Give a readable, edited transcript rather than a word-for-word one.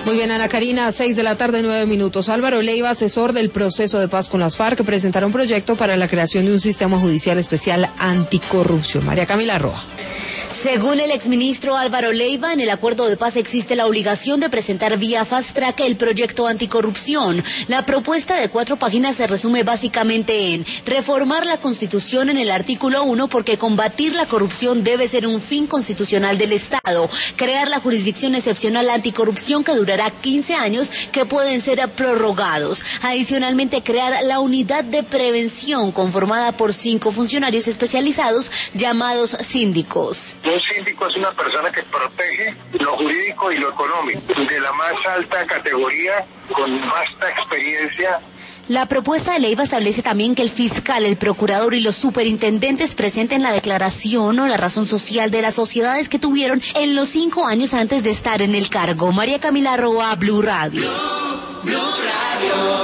Muy bien, Ana Karina, 6:09 p.m. Álvaro Leiva, asesor del proceso de paz con las FARC, presentará un proyecto para la creación de un sistema judicial especial anticorrupción. María Camila Roa. Según el exministro Álvaro Leiva, en el acuerdo de paz existe la obligación de presentar vía fast track el proyecto anticorrupción. La propuesta de 4 páginas se resume básicamente en reformar la Constitución en el artículo 1 porque combatir la corrupción debe ser un fin constitucional del Estado, crear la jurisdicción excepcional anticorrupción que durará 15 años que pueden ser prorrogados. Adicionalmente, crear la unidad de prevención conformada por 5 funcionarios especializados llamados síndicos. Un síndico es una persona que protege lo jurídico y lo económico, de la más alta categoría, con vasta experiencia. La propuesta de Leiva establece también que el fiscal, el procurador y los superintendentes presenten la declaración o la razón social de las sociedades que tuvieron en los 5 años antes de estar en el cargo. María Camila Roa, Blue Radio. Blue Radio.